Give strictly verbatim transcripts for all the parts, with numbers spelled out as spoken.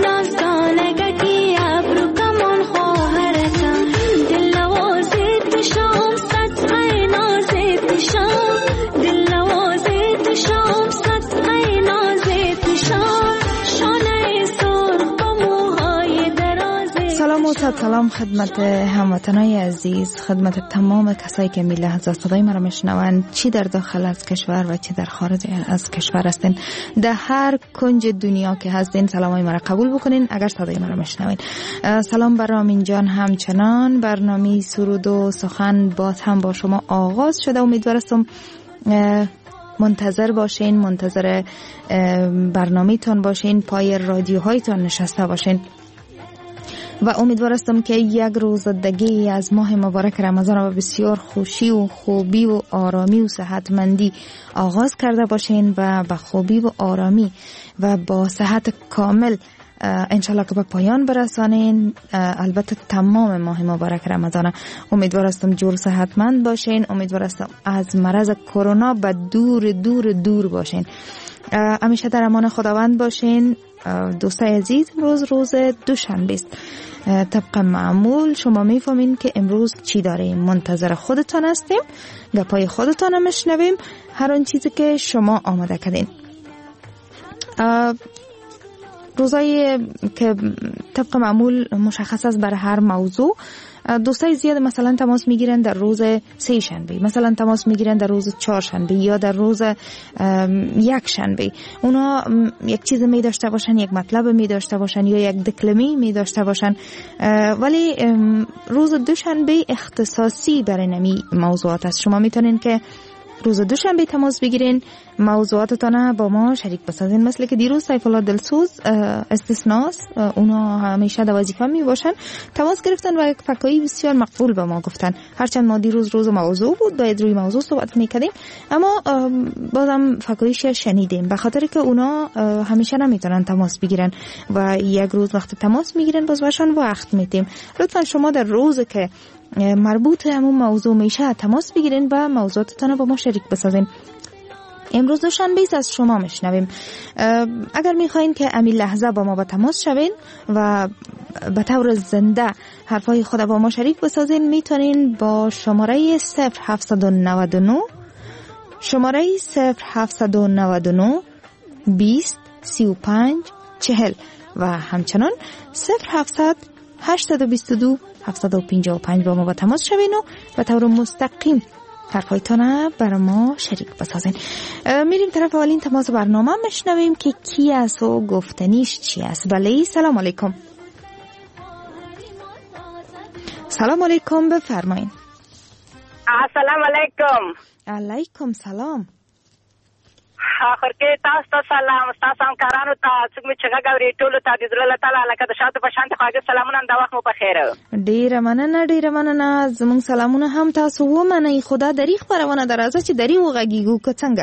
سلام خدمت هموطنای عزیز، خدمت تمام کسایی که می لحظه صدای مرا میشنوند، چی در داخل از کشور و چی در خارج از کشور هستین، در هر کنج دنیا که هستین سلامای مرا قبول بکنین اگر صدای مرا میشنوین. سلام بر رامین جان. همچنان برنامه سرود و سخن باز هم با شما آغاز شده. امیدوارم منتظر باشین، منتظر برنامه تان باشین، پای رادیوهایتان نشسته باشین و امیدوار هستم که یک روز دیگه از ماه مبارک رمضان را بسیار خوشی و خوبی و آرامی و صحتمندی آغاز کرده باشین و با خوبی و آرامی و با صحت کامل انشالله که به پایان برسانین. البته تمام ماه مبارک رمضان امیدوار هستم جور صحتمند باشین، امیدوار هستم از مرض کرونا به دور دور دور باشین. همیشه در امان خداوند باشین. دوستای عزیز، روز روز دوشنبه است. طبق معمول شما میفهمین که امروز چی داریم. منتظر خودتان هستیم، گپای خودتان هم میشنویم، هر اون چیزی که شما آماده کردین. روزایی که طبق معمول مشخص است برای هر موضوع، دوستای زیاد مثلا تماس میگیرن در روز سه شنبه، مثلا تماس میگیرن در روز چهار شنبه یا در روز یک شنبه. اونا یک چیز می داشته باشن، یک مطلب می داشته باشن یا یک دکلمی می داشته باشن، ولی روز دوشنبه اختصاصی برای نمی موضوعات است. شما میتونین که روز دوشنبه تماس بگیرین، موضوعاتتان با ما شریک بسازین. مثل که دیروز سیف الله دلسوز استثناس، اونا همیشه در وظیفه می باشن، تماس گرفتن و یک فکایی بسیار مقبول به ما گفتن. هرچند ما دیروز روز موضوع بود، باید روی موضوع صحبت میکردیم، اما بازم فکاییش شنیدیم، به خاطر که اونا همیشه نمیتونن تماس بگیرن و یک روز وقت تماس میگیرن باز برشان وقت میتیم. لطفا شما در روز که مربوط همون موضوع میشه تماس بگیرین و موضوعاتتان با ما شریک بسازین. امروز دوشنبه است، از شما میشنویم. اگر میخواین که امی لحظه با ما با تماس شوین و به طور زنده حرفای خود با ما شریک بسازین، میتونین با شماره صفر هفت نه نه شماره صفر هفت نه نه بیست سی و پنج چهل و همچنان صفر هفتصد هشتصد و بیست و دو هفتصد و پنجاه و پنج با ما با تماس شوین و به طور مستقیم حرفایتان برای ما شریک بسازین. میریم طرف اولین تماس برنامه میشنویم که کی است و گفتنیش چی است. بله، سلام علیکم. سلام علیکم، بفرمایین. السلام علیکم. علیکم سلام. اخر کې تاسو ته سلام، تاسو هم کارانو ته څنګه چې غوړي ټولو ته د زړه تعالی لکه د شاته په شانته خواږه سلامونه د وخت مو په خیر. ډیره مننه ډیره مننه. زموږ سلامونه هم تاسو ومنئ. خدا دری خبرونه درازه چې دری وغږیږو که څنګه؟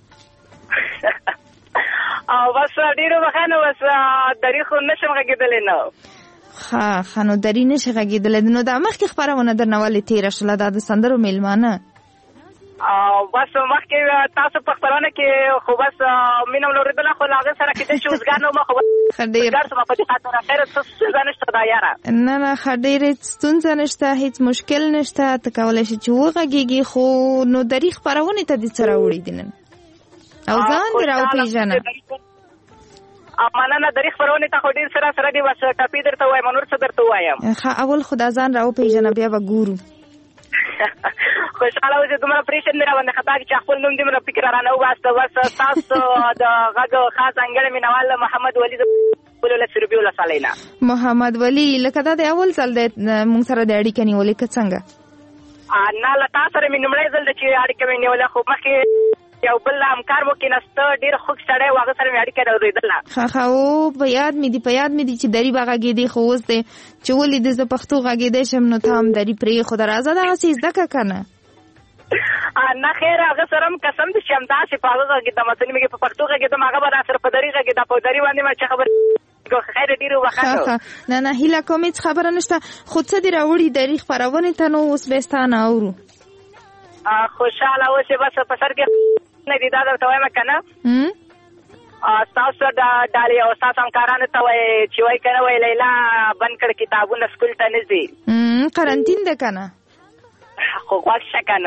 او بس ډیره وخانه بس دری خو نشم غږیدلې نو. ها خانو دری نشه غږیدلې نو د مخکې خبرونه درنواله تیر شله د سندرو میلمانه. او بس مخکې تاسو په خبرونه کې خو بس مینه ولوردله خو لاغه سره کې چې اوسګار نو مخ خډیر ګر سم په دې خاطر خیر څه نشته دا یاره. نه نه خډیر ستونزه نشته، هیڅ مشکل نشته. ته کولای شې چې وغږیږي، خو نو دری خبرونه ته دې سره وړي دینن او ځان دې راو پیژنه. امانه دری خبرونه ته خو ډیر سره سره دی بس ټاپی درته وایم، نور څه درته وایم. ښه اول خدا ځان راو پیژنه بیا به ګورو. خوشاله اوسې دومره پریشن دی را باندې خطا چې خپل نوم دې مې فکر را نه واسطه. بس تاسو د غږ خاص انګړ مینوال محمد ولی له سربي ولا سالینا محمد ولی لکه دا د اول ځل د مونږ سره د اړیکې نیولې که څنګه؟ نه له تاسو سره مې لومړی ځل چې اړیکه مې نیولې، خو مخکې یو بل همکار مو کېناسته ډېر خوږ سړی و، هغه سره مې اړیکه اورېدله. ښه ښه او په یاد مې دي په یاد مې دي چې دري به غږېدې، خو اوس دی چې ولې د زه پښتو غږېدی شم نو ته هم دري پرېښوده. راځه دغسې زده کړه که نه. نه خیر هغه سره هم قسم دي چې همداسې په هغه غږېدم، ځینې مې په پښتو غږېدم، هغه به راسره په دري غږېده، په دري باندې مې چې خبرې خیر ډېرې وخت. نه نه هیله کوم هېڅ خبره نشته، خو څه دې راوړي دري خپرونې ته نو اوس به یې ستا نه اورو. خوشحاله اوسې بس په سر کې نه دي دا درته وایم که نه. تاسو د ډالۍ او تاسو همکارانو ته وایي چې وایي کنه وایي لیلا بند کړ کتابونه سکول ته نه ځي قرنطین ده کنه خو غوږ شه کنه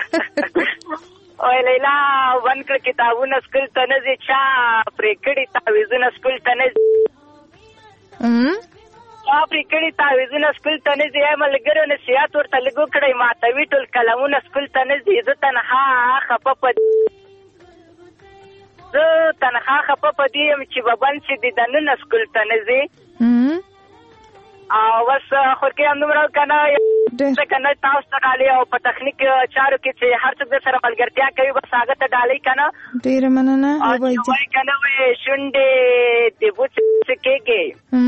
وایي لیلا بند کړ کتابونه سکول ته نه ځي چا پرې کړي تعویضونه سکول ته نه ځي چا پرې کړي تعویضونه سکول ته نه ځي ملګرو نصیحت ورته لږ وکړئ ماتوي ټول قلمونه سکول ته نه ځي زه تنها خفه په زه تنها خفه په دې یم چې به بند شي د دننه سکول ته نه ځي او بس خورکې همدومره که نه که نه تاسو ته ډالۍ او په تخنیک چارو کې چې هر څوک در سره ملګرتیا کوي بس هغه ته ډالۍ که نه ډېره مننه وایي که نه وایي شونډې د بوڅ کېږي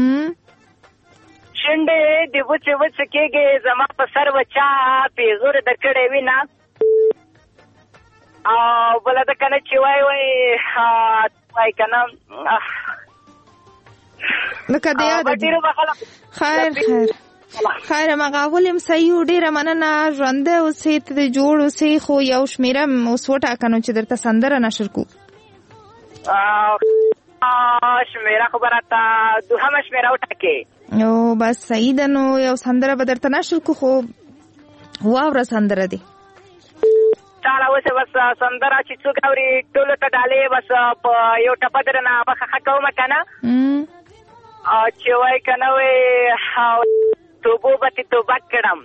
شونډې د بوڅ وڅ کېږي زما په سر به چا پیغور د کړی وي نه او بله ده که نه چې وایي وایي وایي که نه لکه د یاده خیر خیر خیر مغاول یم صحیح ډېره مننه ژوندی اوسې ته د جوړ اوسې خو یو شمېره اوس وټاکنو چې درته سندره نشر کړو شمېره خو به راته دوهمه شمېره وټاکې او بس صحیح ده نو یو سندره به درته نشر کړو خو واوره سندره دی چاله اوسه بس سندره چې څوک اوري ټولو ته ډالۍ بس په یو ټپه درنه مخه ښه کومه که نه چې وایي که نه وایي توبو به تې توبه کړم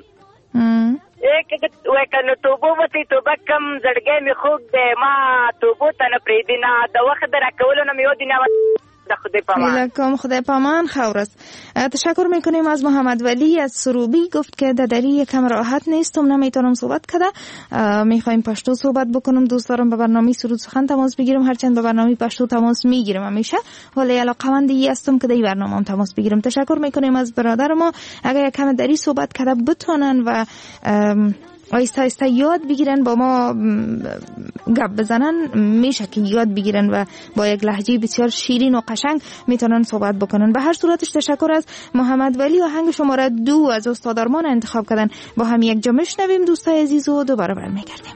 وایي که نو توبو به تې توبه کړم زړګی مې خوږ دی ما توبو ته نه پرېږدي نه د وخت د راکولو نه مې یو دینه خدای پامان خدای پامان خورست. تشکر میکنیم از محمد ولی از سروبی. گفت که در دری یکم راحت نیستم نمیتونم صحبت کده میخوایم پشتو صحبت بکنم دوست دارم به برنامه سرود سخن تماس بگیرم هرچند به برنامه پشتو تماس میگیرم همیشه ولی علاقه‌مندی هستم که در برنامه هم تماس بگیرم. تشکر میکنیم از برادر ما اگر یکم دری صحبت کده بتونن و آیسته آیسته یاد بگیرن با ما گپ بزنن میشه که یاد بگیرن و با یک لهجه بسیار شیرین و قشنگ میتونن صحبت بکنن. به هر صورتش تشکر از محمد ولی و آهنگ شماره دو از استاد آرمان انتخاب کردن. با هم یک جا میشنویم دوستای عزیز و دوباره برمیگردیم.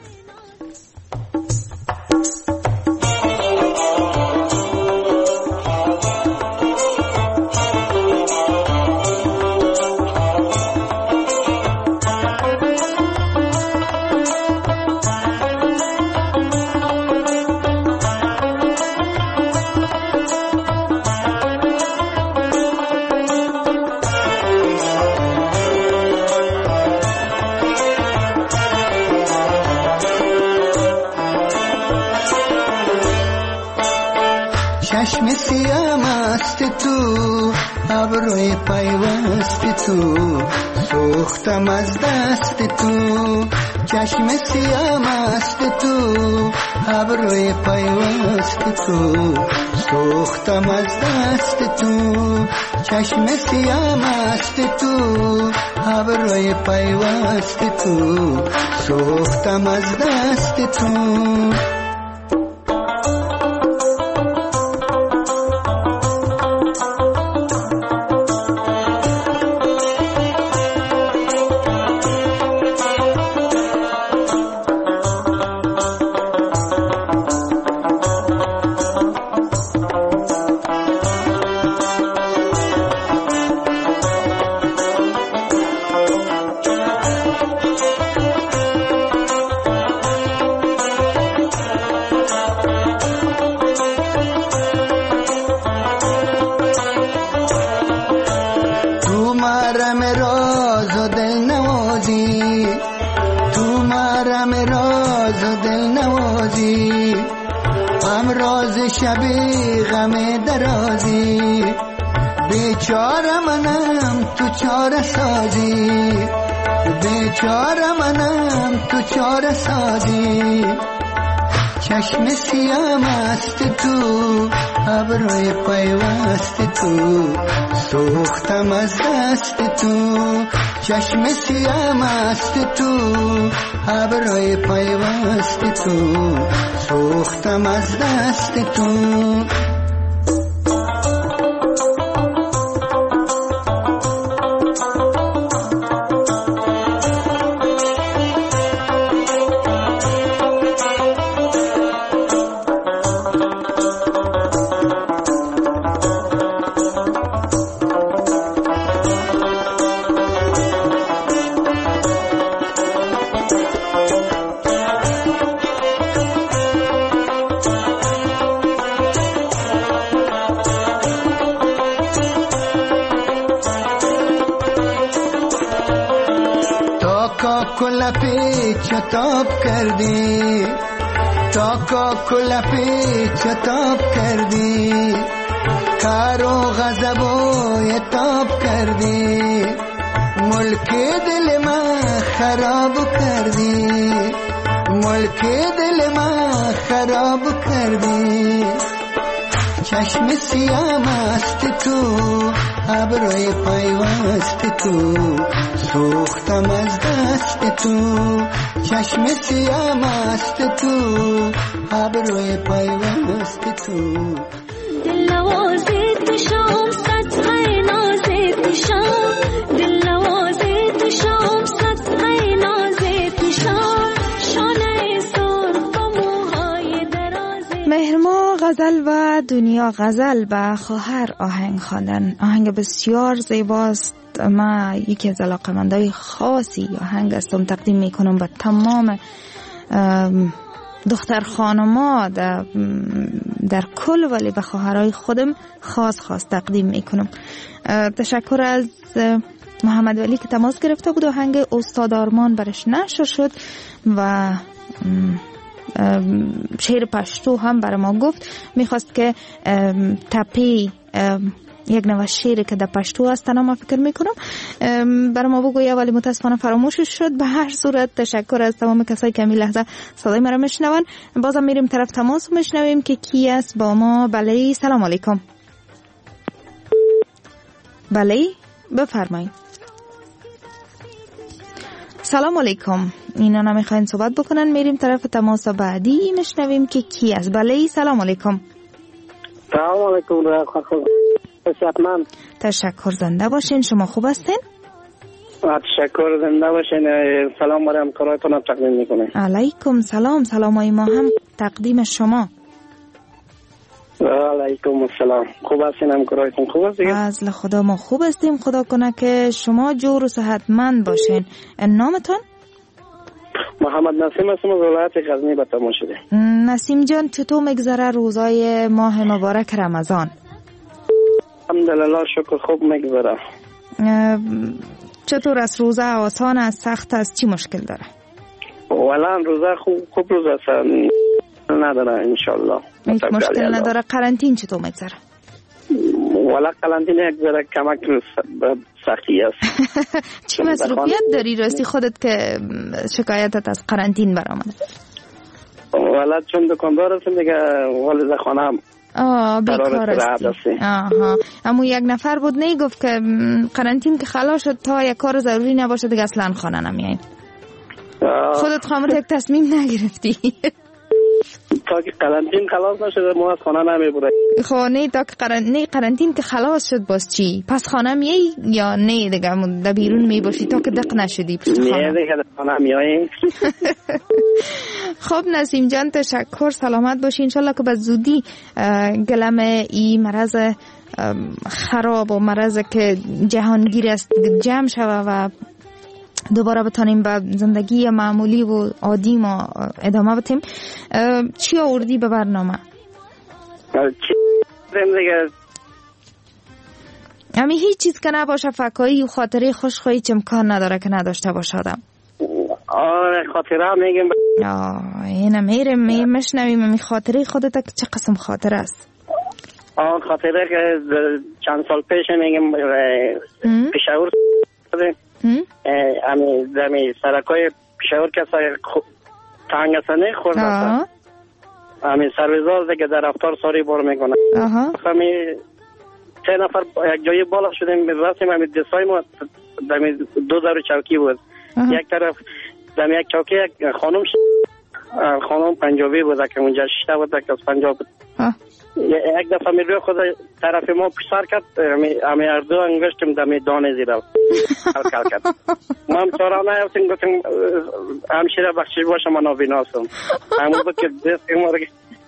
چشم سیاه مست تو ابروی پیوست تو سوختم از دست تو. چشم سیاه مست تو ابروی پیوست تو سوختم از دست تو. چشم سیاه مست تو ابروی پیوست تو سوختم از دست تو. شبی غم درازی بیچاره منم تو چاره سازی بیچاره منم تو چاره سازی. چشم سیاه مست تو ابروی پیوست تو سوختم از دست تو. چشم سیاه مست تو ابروی پیوست تو سوختم از دست تو. کاکو لپی چتاب کردی تا کاکو لپی چتاب کردی کار و غضب و عتاب کردی ملک دل ما خراب کردی ملک دل ما خراب کردی چشم سیاه مست تو ابروی پیوست تو سوختم از دست تو چشم سیاه مست تو ابروی پیوست تو دل نوازی تو شام سطحه نازی تو شام دل نوازی تو شام سطحه نازی تو شام شانه سرخ و موهای درازی. مهرما غزل و دنیا غزل به خواهر آهنگ خواندن. آهنگ بسیار زیباست. من یکی از علاقه‌مندای خاصی آهنگ هستم، تقدیم میکنم به تمام دختر خانما در, در کل، ولی به خواهرای خودم خاص خاص تقدیم میکنم. تشکر از محمد ولی که تماس گرفته بود. آهنگ استاد آرمان برش نشر شد و شعر پشتو هم برای ما گفت. میخواست که تپی یک نوع شعری که در پشتو است ما فکر میکنم برای ما بگویه، ولی متاسفانه فراموشش شد. به هر صورت تشکر از تمام کسایی که همین لحظه صدای مرا میشنون. بازم میریم طرف تماس و میشنویم که کی است با ما. بله سلام علیکم. بله بفرمایید. سلام علیکم. اینا نمیخواین صحبت بکنن. میریم طرف تماس بعدی میشنویم که کی است. بله سلام علیکم. سلام علیکم. من تشکر، زنده باشین. شما خوب هستین؟ تشکر، زنده باشین. سلام برای همکاراتون تقدیم میکنم. علیکم سلام. سلامای ما هم تقدیم شما. علیکم السلام. خوب هستین؟ همکاراتون خوب هستین؟ از خدا ما خوب هستیم. خدا کنه که شما جور و صحتمند باشین. نامتون؟ محمد نسیم هستم از ولایت غزنی به تماس شده. نسیم جان چطور میگذره روزای ماه مبارک رمضان؟ الحمدلله شکر خوب میگذره. چطور است؟ روزه آسان است، سخت است، چی مشکل داره؟ والا روزه خوب خوب روزه است، نداره انشالله. هیچ مشکل نداره. قرنطین چطور میگذره؟ والا قرنطین یک ذره کمک سختی است. چی مصروفیت داری راستی خودت که شکایتت از قرنطین برآمده؟ والا چون دکاندار هستم دیگه، والد خانم آه بیکار هستی. آها. اما یک نفر بود نه گفت که قرنطین که خلاص شد تا یک کار ضروری نباشه دیگه اصلا خانه نمیاییم. خودت خامت یک تصمیم نگرفتی؟ تا که قرنطین خلاص نشده ما از خانه نمیبره. خانه تا که قرنطین قرنطین که خلاص شد باز چی؟ پس خانه میای یا نه دیگه در بیرون میباشی تا که دق نشدی پشت خانه؟ نه دیگه خانه میای. خب نسیم جان تشکر، سلامت باشی. انشالله که به زودی گلم ای مرض خراب و مرض که جهانگیر است جمع شوه و دوباره بتانیم به زندگی معمولی و عادی ما ادامه بدیم. چی آوردی به برنامه؟ امی هیچ چیز که نباشه فکایی و خاطره خوشخواهی چه امکان نداره که نداشته باشه آدم. آره خاطره میگم. آه اینه میرم می مشنویم. امی خاطره خودت که چه قسم خاطره است؟ آه خاطره که چند سال پیش میگم پشاور امی زمی سرکای پشاور کسای تنگ سنه خورده است. امی سرویزار دیگه در رفتار ساری بار میکنه. امی سه نفر یک جایی بالا شدیم رفتیم. امی دستای ما دمی دو دارو چوکی بود. یک طرف دمی یک چوکی یک خانم خانم پنجابی بود که اونجا شیشته بود که از پنجاب بود. یک دفعه می روی خود طرف ما پسر کرد. امی اردو انگشتم دمی دانه زیرم کل کرد. ما هم چارا نیفتیم گفتیم همشیره بخشش باشه من نابیناستم. همون بود که دست ما رو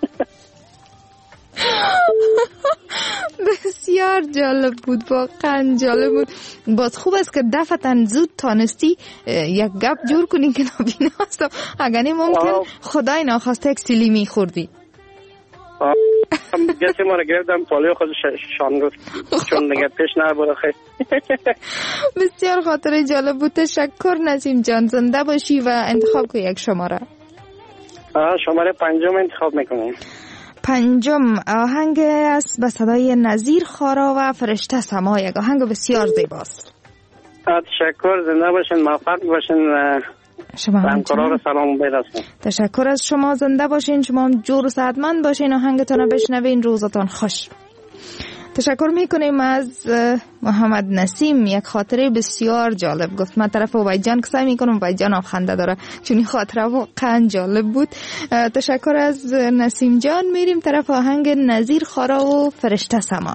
بسیار جالب بود، واقعا جالب بود. باز خوب است که دفتن زود تانستی یک گپ جور کنی که نابینا هستم. اگر نه ممکن خدای ناخواسته یک سیلی میخوردی. گسی ما رو گرفتم پالیو خودش شان گفت چون دیگه پیش نبره خیلی. بسیار خاطره جالب بود. تشکر نسیم جان، زنده باشی و انتخاب کو یک شماره. شماره پنجم انتخاب میکنیم. پنجم آهنگ است به صدای نظیر خارا و فرشته سما، یک آهنگ بسیار زیباست. تشکر، زنده باشین، موفق باشین. شما همکارا سلام برسونید. تشکر از شما، زنده باشین، شما هم جور و صحتمند باشین، آهنگتون رو بشنوین، روزتون خوش. تشکر میکنیم از محمد نسیم. یک خاطره بسیار جالب گفت. من طرف وایجان که سعی میکنم وایجان هم خنده داره چون این خاطره واقعا جالب بود. تشکر از نسیم جان. میریم طرف آهنگ نظیر خارا و فرشته سما.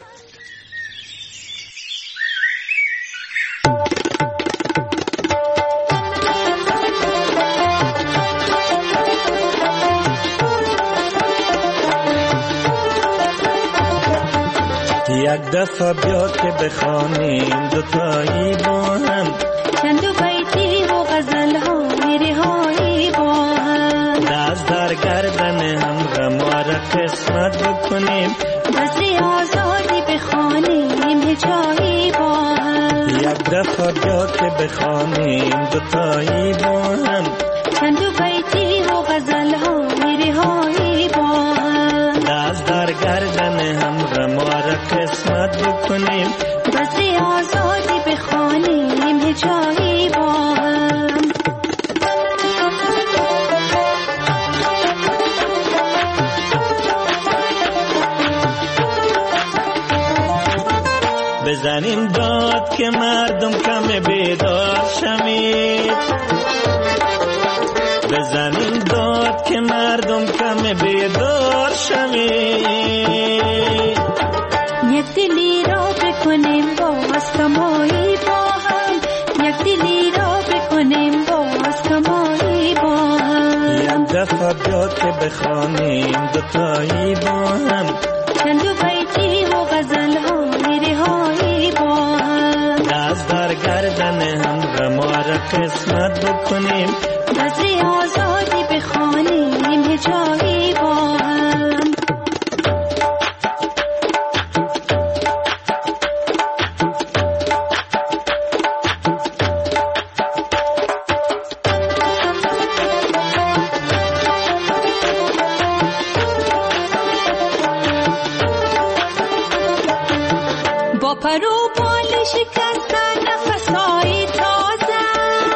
یک دفعه بیا که بخوانیم دوتایی با هم چند بیتی و غزل ها میرهایی با هم، دست در گردن هم غم و قسمت بکنیم، بسی آزادی بخوانیم هجایی با هم. یک دفعه بیا که بخوانیم دوتایی با هم چند بیتی و غزل ها میرهایی با هم، دست در گردن هم غم و قسمت بکنیم، بسی آزادی بخوانیم هجایی با هم. بزنیم داد که مردم کم بیدار شمید، بزنیم داد که مردم کم بیدار شمید، یک دلی را بکنیم باز کمایی با هم، یک دلی را بکنیم باز کمایی با هم. یک دفعه بیا که بخوانیم دوتایی با هم چند بیتی و غزل ها میرهایی با هم، دست در گردن هم غم و قسمت بکنیم، بسی آزادی بخوانیم هجایی با هم. با پرو بال شکستن نفسایی تازه،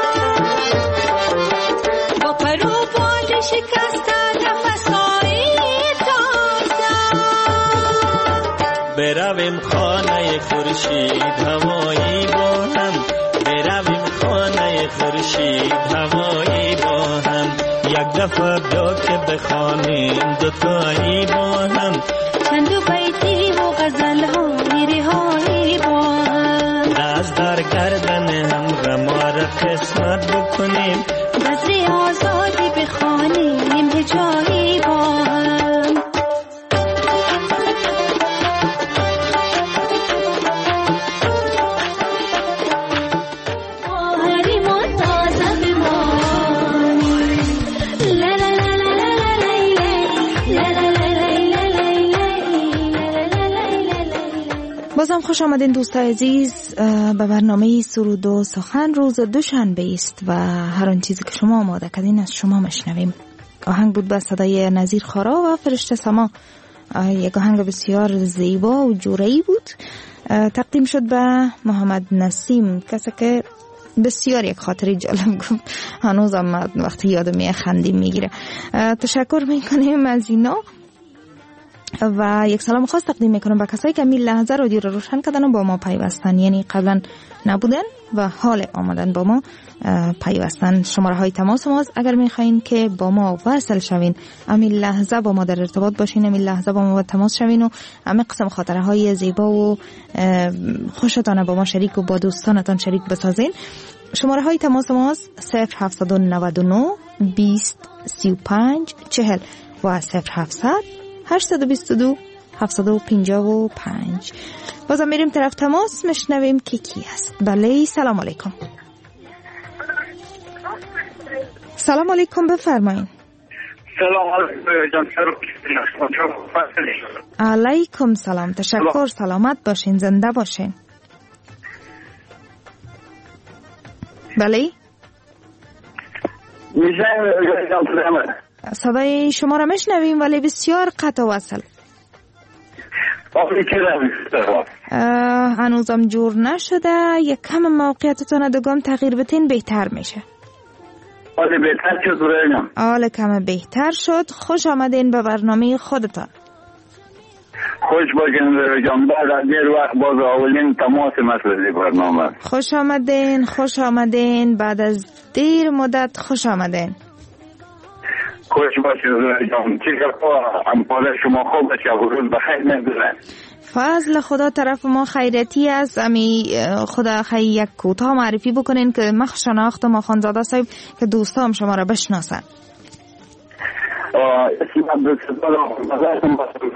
با پرو بال شکستن نفسایی تازه، برویم خانه خورشید همایی با هم، برویم خانه خورشید همایی با هم، یک دفعه بیا که بخوانیم دوتایی با هم چند بیتی و غزل ها میرهایی با هم، دست در گردن هم غم و قسمت بکنیم، بسی آزادی بخوانیم هجایی با هم. بازم خوش آمدین دوستای عزیز به برنامه سرود و سخن. روز دوشنبه است و هر آن چیزی که شما آماده کردین از شما مشنویم. آهنگ بود به صدای نظیر خارا و فرشته سما. یک آهنگ بسیار زیبا و جورایی بود. تقدیم شد به محمد نسیم، کسی که بسیار یک خاطری جالب گفت. هنوزم وقتی یادم میاد خندیم میگیره. تشکر میکنیم از اینا و یک سلام خاص تقدیم میکنم به کسایی که این لحظه رادیو رو روشن کردن و با ما پیوستن، یعنی قبلا نبودن و حال آمدن با ما پیوستن. شماره های تماس ماست اگر میخواین که با ما وصل شوین، همین لحظه با ما در ارتباط باشین، همین لحظه با ما تماس شوین و همه قسم خاطره های زیبا و خوشتان با ما شریک و با دوستانتان شریک بسازین. شماره های تماس ماست صفر هفت نه نه بیست سی و پنج چهل و صفر هفتصد هشتصد و بیست و دو هفتصد و پنجاه و پنج. بازم میریم طرف تماس، مشنویم که کی هست. بله، سلام علیکم. سلام علیکم، بفرمایید. سلام علیکم. علیکم سلام. تشکر. سلامت باشین. زنده باشین. بله. صدای شما را میشنویم ولی بسیار قطع و وصل. هنوزم جور نشده. یک کم موقعیتتون دگم تغییر بتین بهتر میشه. حال بهتر شد رویانم. حال کم بهتر شد. خوش آمدین به برنامه خودتان. خوش باشین رویان. بعد از دیر وقت باز اولین تماس مسئله برنامه. خوش آمدین. خوش آمدین. بعد از دیر مدت خوش آمدین. خوش باشین رویان. چیکار همکار شما خوب باشه. روز بخیر نگذره. فضل خدا طرف ما خیرتی است. امی خدا خیلی یک کوتاه معرفی بکنین که من شناختم آخوندزاده صاحب که دوستام شما را بشناسن. اسم عبدالستار آخوندزاده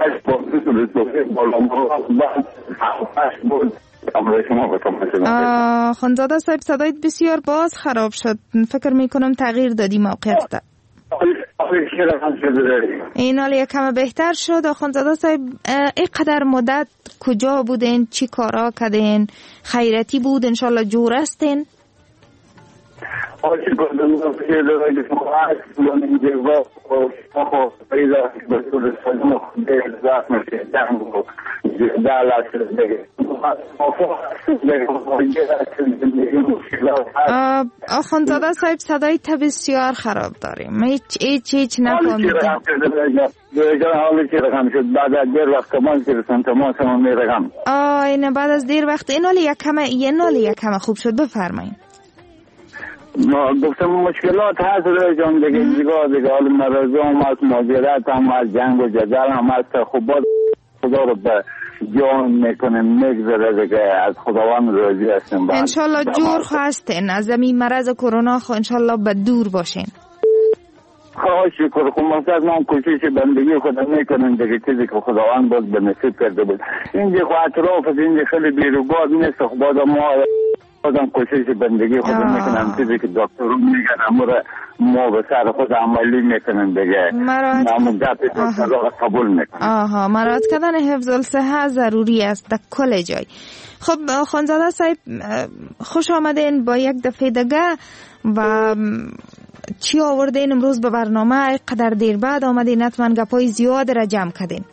آخوندزاده صاحب صدایت بسیار باز خراب شد. فکر میکنم تغییر دادی موقعیت. این حال یک کم بهتر شد. آخوندزاده صاحب اینقدر مدت کجا بودین؟ چی کارا کردین؟ خیرتی بود؟ انشالله جور هستین؟ آشی کردن که در شما آخوندزاده صاحب صدای تا بسیار خراب داریم. هیچ هیچ هیچ نفهمیدیم. حالی که رقم شد بعد از دیر وقت کمال که رسن تماس ما می رقم. آه اینه بعد از دیر وقت. این حالی یک کمه این حالی یک کمه خوب شد. بفرمایید. ما گفتم مشکلات هست روی جان دیگه دیگه دیگه حال مرضا هم از ماجرات هم از جنگ و جدل هم از خوب باز خدا رو به جان میکنه میگذره دیگه از خداوند راضی هستیم. انشالله جور هستین از این مرض کرونا خو انشالله به دور باشین. خواهش شکر. خب مقصد ما هم کوشش بندگی خدا میکنیم دیگه چیزی که خداوند باز به نصیب کرده بود. اینجا خو اطراف از اینجا خیلی بیروباد نیست. خب باز ما بازم کوشش بندگی خود میکنم چیزی که دکترون میگن امور ما به سر خود عملی میکنن دیگه. نامو دفت دکتر را قبول میکنم. آها مراعات کردن حفظ الصحه ضروری است در کل جای. خب آخوندزاده صاحب خوش آمدین با یک دفعه دیگه. و چی آوردین امروز به برنامه؟ قدر دیر بعد آمدین حتما گپای زیاد را جمع کردین.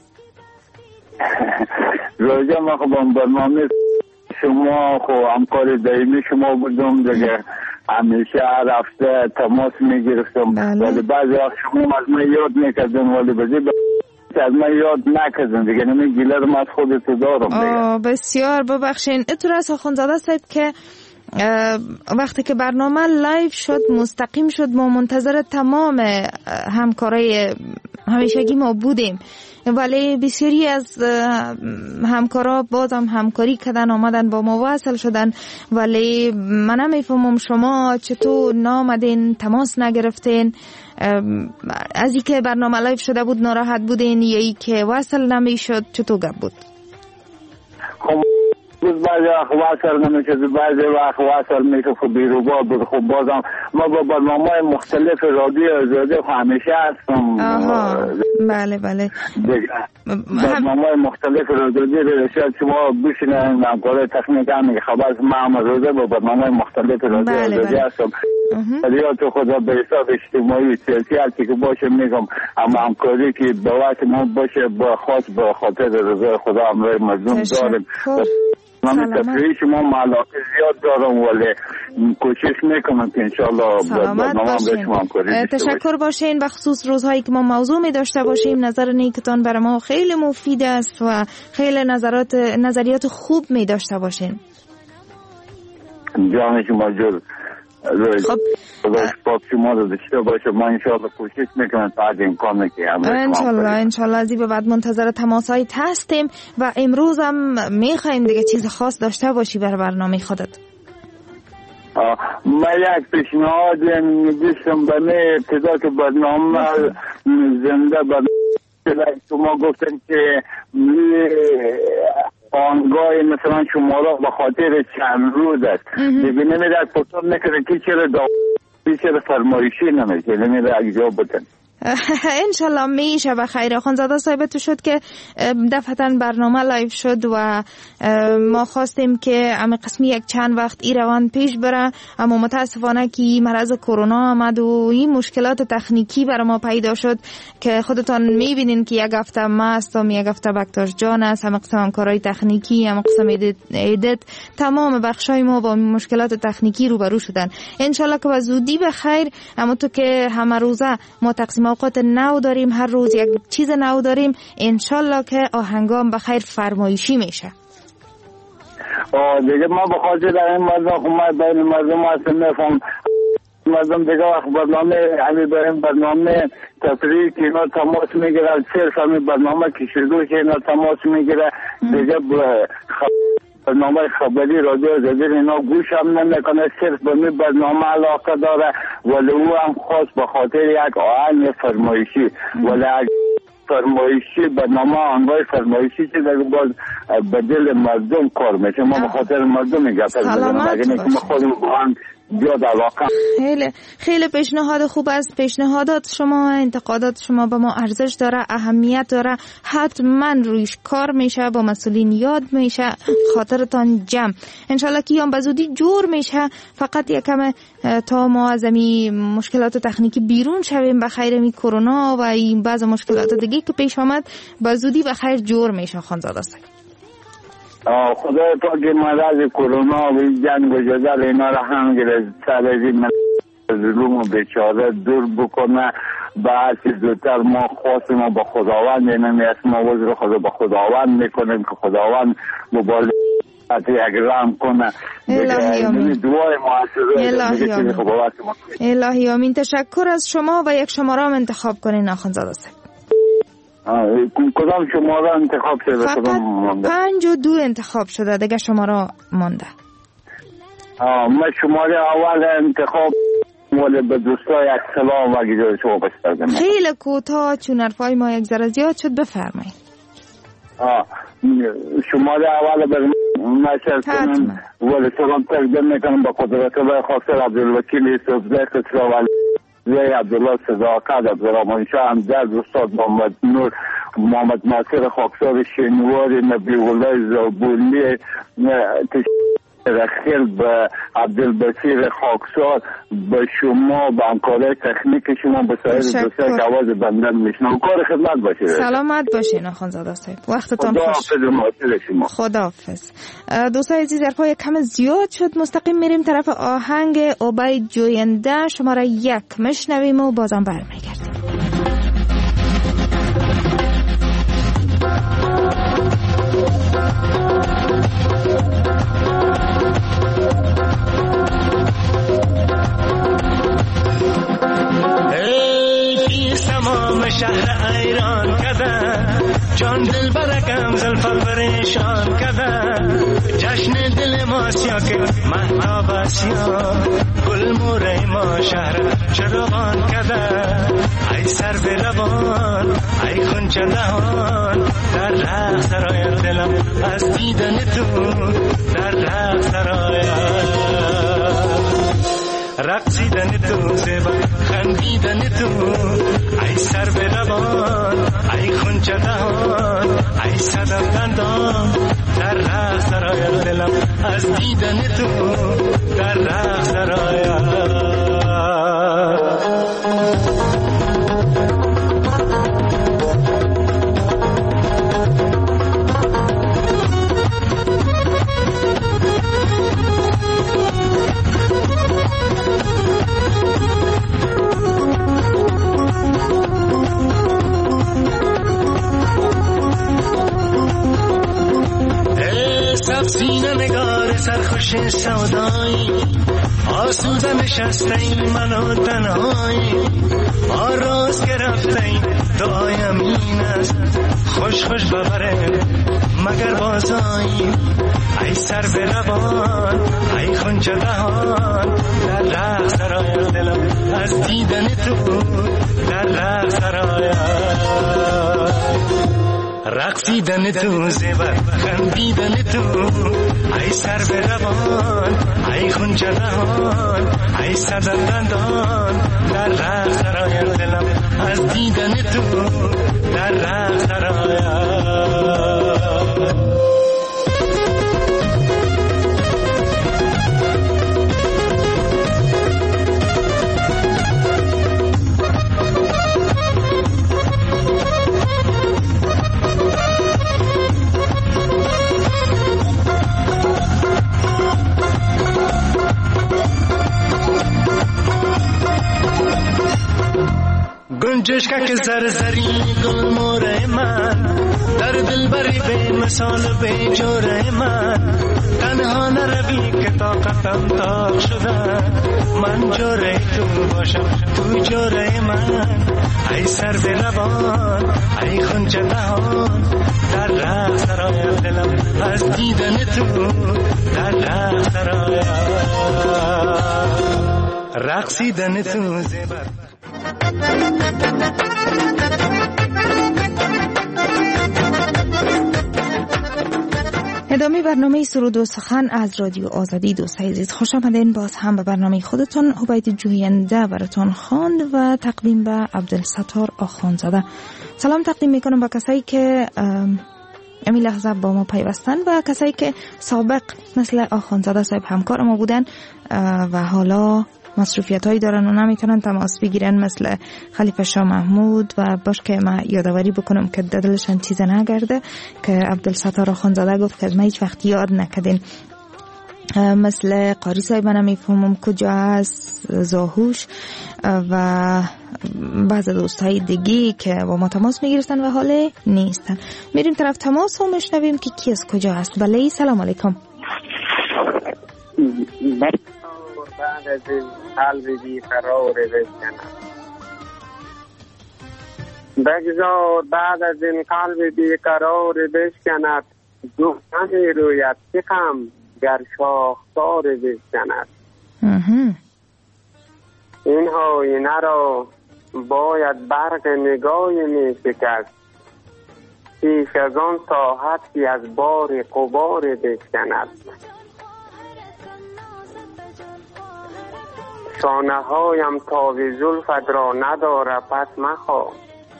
روزا ما خب برنامه شما خو همکار دائمی شما بودم دیگه. همیشه رفته تماس میگرفتم ولی بعضی وقت شما از من یاد میکردن ولی بعضی از من یاد نکردن دیگه. نمی گیلر من از خودتو دارم دیگه. بسیار ببخشین. اتور از آخوندزاده صاحب که وقتی که برنامه لایو شد مستقیم شد ما منتظر تمام همکارای همیشگی ما بودیم ولی بسیاری از همکارا بازم همکاری کردن آمدن با ما وصل شدن ولی من نمیفهمم شما چطور نامدین تماس نگرفتین. از این که برنامه لایو شده بود ناراحت بودین یا ای که وصل نمیشد؟ چطور گپ بود؟ خب بعضی وقت وصل نمیشه بعضی وقت وصل میشه. خب بیروبا بود. خب بازم ما با برنامه مختلف رادیو آزادی همیشه هستم. آها بله بله برنامه مختلف رادیو رشاد شما بشینن همکار تکنیک هم خبر ما هم روزه با برنامه مختلف رادیو آزادی هستم. رادیو خدا به حساب اجتماعی سیاسی هستی که باشه میگم اما همکاری که به وقت ما باشه با خاص به خاطر رضای خدا همراه مظلوم داریم. من تفریح شما علاقه زیاد دارم ولی کوشش میکنم که انشالله سلامت باشین. تشکر باشین. بخصوص روزهایی که ما موضوع می داشته باشیم نظر نیکتان برای ما خیلی مفید است و خیلی نظرات نظریات خوب می داشته باشین. جان شما جور خب خدا شما رو داشته باشه. ما انشالله کوشش میکنم تا از امکان که انشالله انشالله از این به بعد منتظر تماسایی هستیم و امروز هم میخوایم دیگه چیز خاص داشته باشی برای برنامه خودت. ما یک پیشنهاد میدیشتم به ابتدا که برنامه زنده برنامه شما گفتن که آنگاه مثلا شما را به خاطر چند روز است دیگه نمیده از پرسان نکرده که چرا داوری چرا فرمایشی نمیشه نمیده اگه جواب بتن. انشالله میشه بخیر. خانزاده صاحب تو شد که دفعتا برنامه لایو شد و ما خواستیم که امی قسمی یک چند وقت ای روان پیش بره، اما متاسفانه که مرض کرونا آمد و این مشکلات تکنیکی برای ما پیدا شد که خودتان میبینین که یک هفته ما هستم، یک هفته بکتاش جان است، هم قسم همکارای تکنیکی، هم قسم ایدت، تمام بخشای ما با مشکلات تکنیکی روبرو شدن. انشالله که به زودی بخیر. اما تو که همه روزه ما تقسیم اوقات نو داریم، هر روز یک چیز نو داریم، انشالله که آهنگام بخیر فرمایشی میشه. آه دیگه ما بخاطر در این مردم خمای بین مردم هستم میفهم مردم دیگه وقت برنامه همین بریم برنامه تفریح که اینا تماس میگیره، صرف همین برنامه کشیدو که اینا تماس میگیره دیگه برنامه خبری رادیو زدیر اینا گوش هم نمیکنه، صرف به می برنامه علاقه داره، ولی او هم خاص به خاطر یک آهنگ فرمایشی، ولی فرمایشی برنامه آنگاه فرمایشی که در باز به دل مردم کار میشه. ما به خاطر مردم میگه سلامت باشید. بیاد علاقه. خیلی خیلی پیشنهاد خوب است. پیشنهادات شما، انتقادات شما به ما ارزش داره، اهمیت داره، حتما رویش کار میشه، با مسئولین یاد میشه، خاطرتان جمع. انشالله که یام بزودی جور میشه. فقط یکم تا ما از این مشکلات تکنیکی بیرون شویم بخیر، می کرونا و این بعض مشکلات دیگه که پیش آمد بزودی بخیر جور میشه. خانزاده است خدای پاک مرض کرونا و جنگ و جدل اینا را هم گرفت، سر از این ظلم و بیچاره دور بکنه. بعد زودتر ما خواستیم و با خداوند اینمی اسم آواز رو خدا با خداوند میکنیم که خداوند مبالغ یک رحم کنه. الهی آمین. دعای الهی آمین. الهی آمین. تشکر از شما و یک شماره هم انتخاب کنین خانزاده است. کدام شماره انتخاب شده؟ فقط پنج و دو انتخاب شده، دیگه شماره مانده. من شماره اول انتخاب ولی به دوستای یک سلام و گذاشت شما بستردم. خیلی کوتاه چون حرفای ما یک ذره زیاد شد، بفرمایید. شماره اول به نشر کنم ولی سلام تقدیم میکنم با قدرت الله خاصر عبدالوکیل یوسفزی خسرو زی عبدالله صداقت، عبدالرحمن شاه همدرد، استاد محمد نور، محمد ناصر خاکسار شینواری، نبی الله زابولی، رخیل به عبدالبصیر خاکسار، به شما به همکارای تکنیک شما، به سایر دوستای که آواز بندن میشنم. کار خدمت باشید. سلامت باشین خانزاده صاحب. وقتتان خوش. خداحافظ شما. خداحافظ. دوستای عزیز، حرفای کم زیاد شد، مستقیم میریم طرف آهنگ عبید جوینده شماره یک میشنویم و بازم برمیگردیم. شهر ایران کده جان دل برکم زلفا پریشان کده جشن دل ما سیا که محتاب اسیا گل موره ما شهر چراغان کده ای سر به روان ای خونچه دهان در رخ سرای دلم از دیدن تو در رخ سرای رقصیدن تو زیبا خندیدن تو ای سر به روان ای خونچه دهان ای صدف دندان در رخ سرای دلم از دیدن تو در رخ سرای سینه نگار سرخوش سودایی آسوده نشسته ای منو تنهایی آراز گرفته ای دعایم این است خوش خوش ببره مگر بازایی ای سر به روان ای خونچه دهان در رخ سرای دلم از دیدن تو در رخ سرای رقصیدن تو زیبر خندیدن تو ای سر به روان ای خونچه دهان ای صدر دندان در رخ سرایم دلم از دیدن تو در رخ سرایم. گنجشکه که زرزری گل موره من در دل بری به مثال به جوره من تنها نروی که طاقتم تاق شده من جوره تو باشم تو جوره من ای سر به روان ای خونچه دهان در رخ سرایم دلم از دیدن تو در رخ سرایم رقصیدن تو زیبر. ادامه برنامه سرود و سخن از رادیو آزادی. دوستای عزیز خوش آمدین باز هم به برنامه خودتون. عبید جوینده براتون خواند و تقدیم به عبدالستار آخوندزاده. سلام تقدیم میکنم به کسایی که امی لحظه با ما پیوستن و کسایی که سابق مثل آخوندزاده صاحب همکار ما بودن و حالا مصروفیت هایی دارن و نمیتونن تماس بگیرن مثل خلیفه شاه محمود و باش که ما یادآوری بکنم که دلشان چیز نگرده که عبدالستار آخوندزاده گفت که از ما هیچ وقت یاد نکدین مثل قاری صاحب نمیفهمم کجا است زاهوش و بعض دوستای دیگی که با ما تماس میگیرستن و حاله نیستن. میریم طرف تماس و میشنویم که کی از کجا است. بله سلام علیکم. بعد از این قلب بی قرار بشکند بگذار بعد از این قلب بی قرار بشکند دوستانی رویت که غم گر شاخسار بشکند. این آینه را باید برق نگاهی می شکست پیش از آن ساحت که از بار غبار بشکند. شانه هایم تاب زلفت را نداره پس مخواه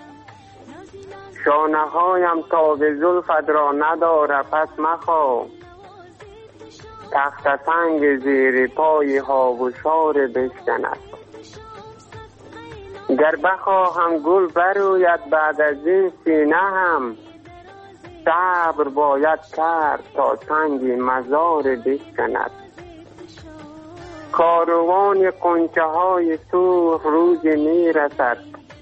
شانه هایم تاب زلفت را نداره پس مخواه تخت سنگ زیر پای ها و شار بشکند. گر بخواهم گل بروید بعد از این سینه هم صبر باید کرد تا سنگ مزار بشکند. کاروان قنچه های سرخ روز می رسد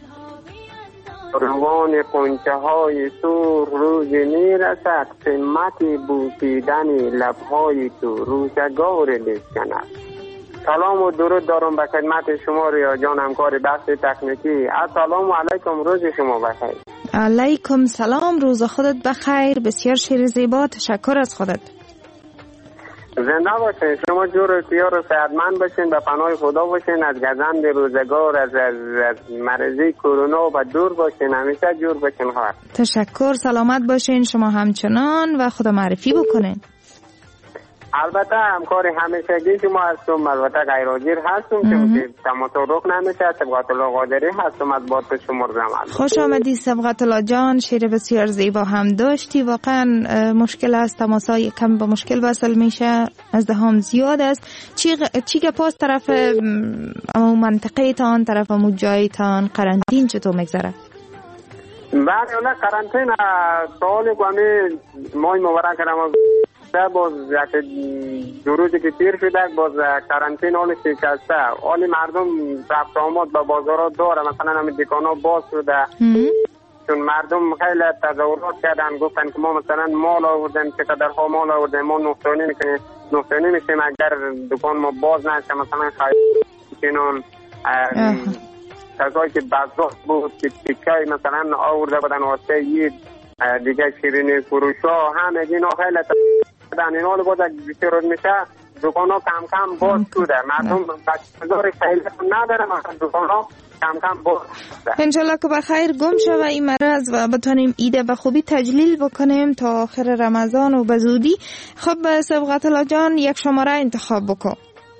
کاروان قنچه های سرخ روز می رسد قیمت بوسیدن لبهای تو روزگار بشکند. سلام و درود دارم به خدمت شما ریا جان همکار بخش تکنیکی. السلام علیکم روز شما بخیر. علیکم سلام روز خودت بخیر. بسیار شیر زیبا تشکر از خودت. زنده باشین شما جور و سیار و صحتمند باشین به پناه خدا باشین از گزند روزگار از, از, از مرضی کرونا و دور باشین همیشه جور باشین. خواهد تشکر سلامت باشین شما همچنان و خدا معرفی بکنین. البته همکار همیشگی شما هستم البته غیرحاضر هستم که تماسرق نمیشه سبقت الله قادری هستم از بات شما زمان. خوش آمدی سبقت الله جان شیر بسیار زیبا هم داشتی. واقعا مشکل است تماسای کم با مشکل وصل میشه از دهام زیاد است. چی غ... چی گپاس طرف امو منطقه تان طرف امو جای تان قرنطین چطور میگذره؟ بله اونا قرنطین سوال گومی مای مبارک رمضان باز دو روزی که تیر شده باز قرنطین حال شکسته حال مردم رفت آمد به بازارها داره مثلا همین دکانها باز شده چون مردم خیلی تظاهرات کردن گفتن که ما مثلا مال آوردیم چقدر ها مال آوردیم ما نقصانی میکنیم نقصانی میشیم اگر دکان ما باز نشه مثلا خیلی کسایی که بزرگ بود که تیکای مثلا آورده بودن واسه یه دیگه شیرینی فروش ها همه اینا خیلی دن این حال باز بیشتر میشه دکان ها کم کم باز شده مردم بازار خیلی نداره مثلا دکان ها کم کم باز شده انشالله که بخیر گم شوه این مرض و بتونیم ایده به خوبی تجلیل بکنیم تا آخر رمضان و بزودی. خب سبقت الله جان یک شماره انتخاب بکن.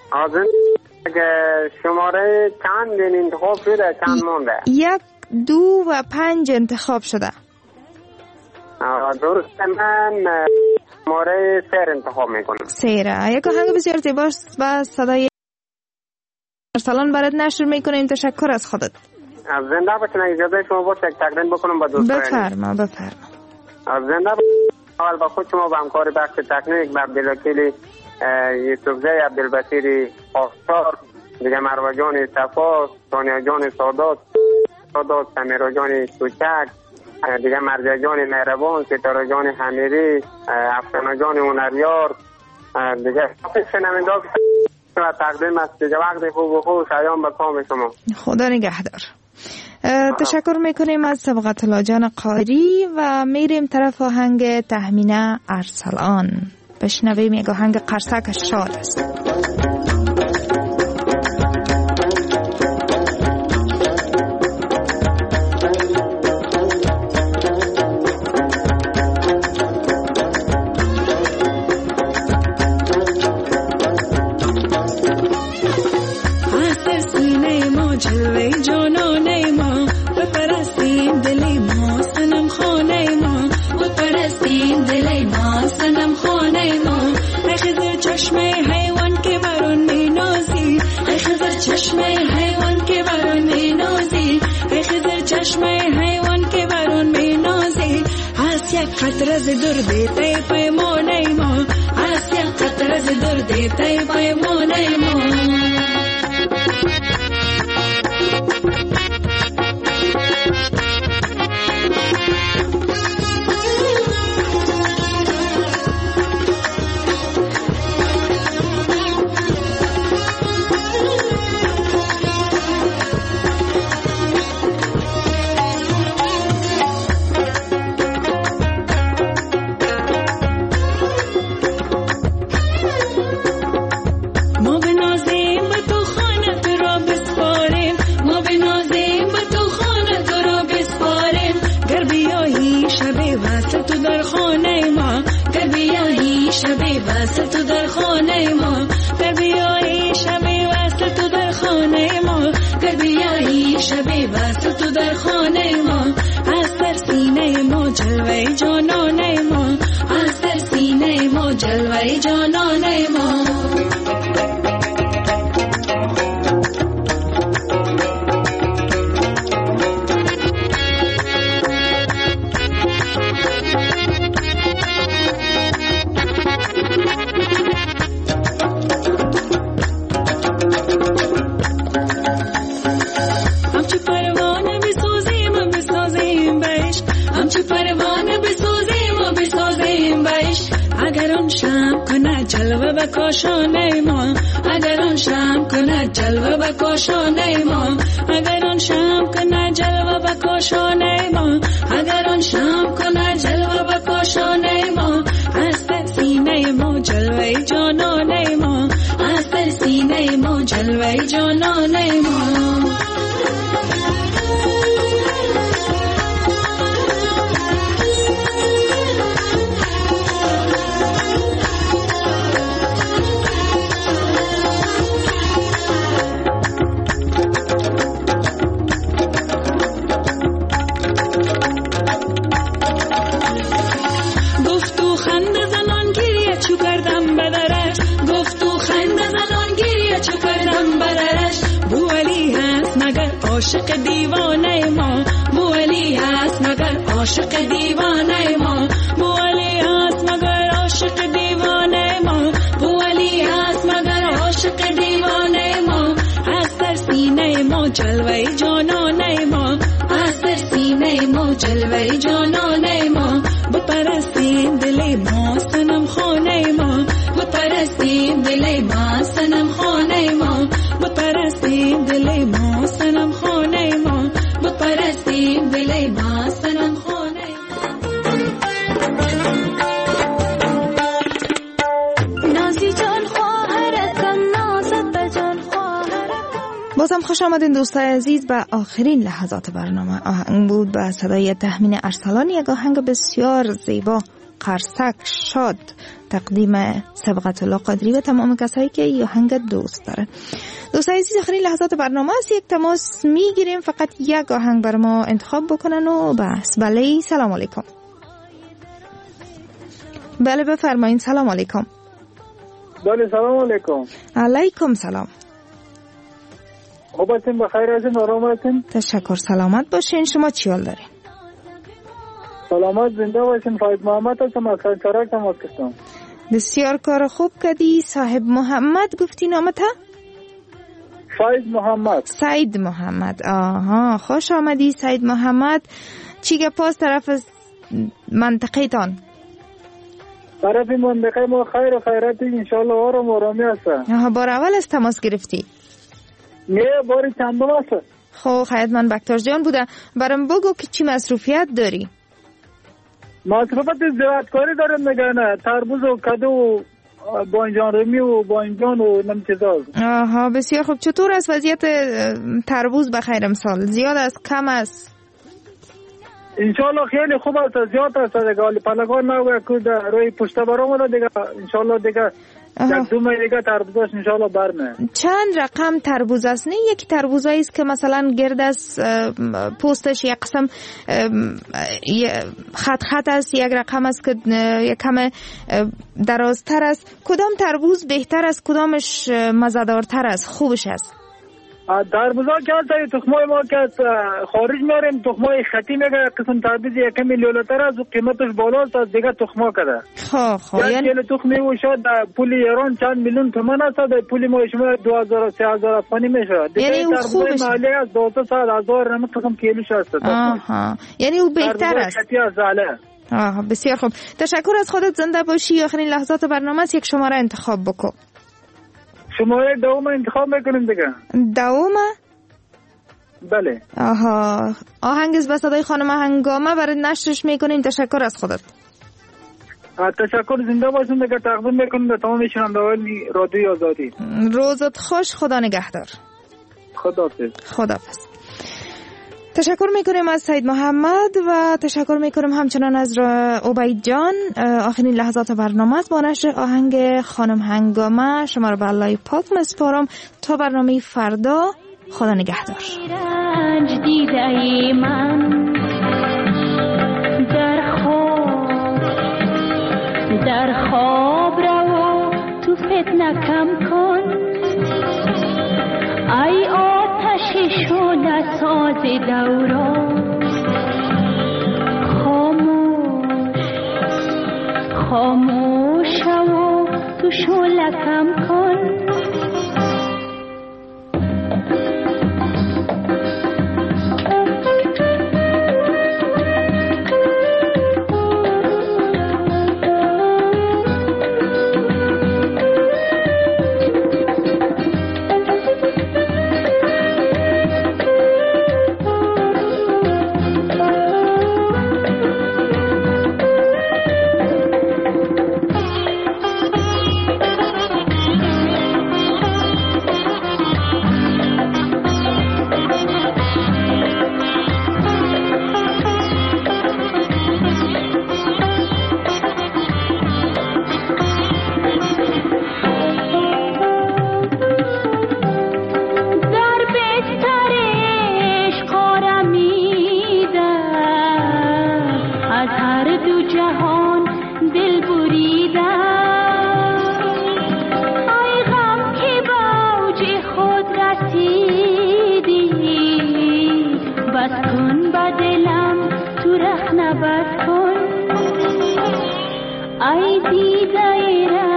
از شماره چند این انتخاب شده چند مونده؟ یک دو و پنج انتخاب شده. درست، من شماره سر انتخاب میکنم. سیره یک آهنگ بسیار زیباست و صدای ارسلان برات نشر میکنیم. تشکر از خودت. از زنده باشین. اجازه شما باشه یک تقدیم بکنم با دوستان. بفرما بفرما. از زنده باشین. اول با خود شما با همکار بخش تکنیک با عبدالوکیل یوسفزی، عبدالبصیر آفتار، دیگه مروه جان صفا، ثانیه جان سادات سادات، سمیرا جان کوچک، دیگه مرجع جان مهربان، ستاره جان حمیری، افسانه جان هنریار، دیگه شنونده و تقدیم است. دیگه وقت خوب و خوب شایان به کام شما. خدا نگهدار. تشکر میکنیم از سبقت الله جان قادری و میریم طرف آهنگ تهمینه ارسلان. بشنویم یک آهنگ قرصک شاد است. جلوه جانانه ما بپرستیم دلی ما سنم خانه ما بپرستیم دلی ما سنم خانه ما. ای خضر چشمه حیوان که برون می نازی، ای خضر چشمه حیوان که برون می نازی، ای خضر چشمه حیوان که برون می نازی. هست یک قطره ز درد تی پیمانه ما، هست یک قطره ز درد تی پیمانه ما. جلوه جانانه ما، از در سینه ما جلوه جانانه ما. جلوه بکاشانه ما، اگر آن شم کند جلوه بکاشانه ما، اگر آن شم کند جلوه بکاشانه ما، اگر آن شم کند جلوه بکاشانه ما. از در سینه ما جلوه جانانه ما، از در سینه ما جلوه جانانه ما. عاشق دیوانه ما، بولی هست مگر عاشق دیوانه ما، بولی هست مگر عاشق دیوانه ما، بولی هست مگر عاشق دیوانه ما. از در سینه ما جلوه جانانه ما، از در سینه ما جلوه جانانه ما. بپرستیم دل ما سنم خانه ما، بپرستیم دل ما سنم خانه ما، بپرستیم دل ما سنم خانه ما، بپرستیم دل ما سنم خانه ما. نازی جان خواهرکم، نازت جان خواهرکم. بازم خوش آمدین دوستای عزیز به آخرین لحظات برنامه. آهنگ بود به صدای تهمینه ارسلان، یک آهنگ بسیار زیبا، قرصک شاد. تقدیم سبقت الله قادری و تمام کسایی که این آهنگ دوست دارن. دوستان عزیز آخرین لحظات برنامه است، یک تماس میگیریم، فقط یک آهنگ بر ما انتخاب بکنن و بس. بله سلام علیکم. بله بفرمایید. سلام علیکم. بله سلام علیکم. علیکم سلام. خوب هستین؟ بخیر هستین؟ آرام هستین؟ تشکر، سلامت باشین. شما چی حال دارین؟ سلامت زنده باشین. فاید محمد هستم از خیرچرک تماس گرفتم. بسیار کار خوب کردی. صاحب محمد گفتی نامت؟ سعید محمد. سعید محمد. آها خوش آمدی سعید محمد. چی گپاس طرف از منطقه تان؟ طرف منطقه ما خیر و خیراتی انشالله آرام آرامی هست. آها بار اول از تماس گرفتی؟ نه باری چندم هست. خب خیلی من بکتار جان بوده. برام بگو که چی مصروفیت داری؟ مصروفیت زراعتکاری دارم نگه، تربوز و کدو و بانجان رمی و بانجان و نم چیزا. آها بسیار خوب. چطور است وضعیت تربوز بخیر امسال؟ زیاد است کم است؟ انشالله خیلی خوب است، زیاد است دیگه. ولی پلگان نوگه که روی پشت برام دیگه انشالله دیگه یک دو ماه دیگه تربوزش انشالله برمه. چند رقم تربوز است؟ نه یکی تربوزایی است که مثلا گرد از پوستش یک قسم خط خط است، یک رقم است که یک کم درازتر است. کدام تربوز بهتر است؟ کدامش مزه‌دارتر است؟ خوبش است؟ تربوزا که هست تخمای ما که خارج میاریم، تخمای خطی میگه قسم تربوز یک کمی لیولتر است و قیمتش بالاست از دیگه تخما کده. خب خب یعنی کیلو تخمی و شاید پول ایران چند میلیون تومان است، پول ما شما دو هزار سه هزار افغانی میشه. یعنی او خوبش محلی است دو تا صد هزار نمی قسم کیلوش است. آها یعنی او بهتر است. خطی است زاله. آها بسیار خوب. تشکر از خودت، زنده باشی. آخرین لحظات برنامه است، یک شماره انتخاب بکن. شماره دوم انتخاب میکنیم دیگه. دوم؟ بله. آها آهنگ از به صدای خانم هنگامه برای نشرش میکنیم. تشکر از خودت. تشکر، زنده باشین دیگه. تقدیم میکنیم به تمام شنوندگان رادیوی آزادی. روزت خوش. خدا نگهدار. خداحافظ. خداحافظ. تشکر میکنیم از سعید محمد و تشکر میکنیم همچنان از عبید جان. آخرین لحظات برنامه است. با نشر آهنگ خانم هنگامه شما رو به الله پاک مسپارم تا برنامه فردا. خدا نگهدار. رنج دیده من در خواب در خواب رو تو فتنه کم کن. ای آتش شده ساز دوران، خاموش خاموش و تو شعله کم کن. ای دیده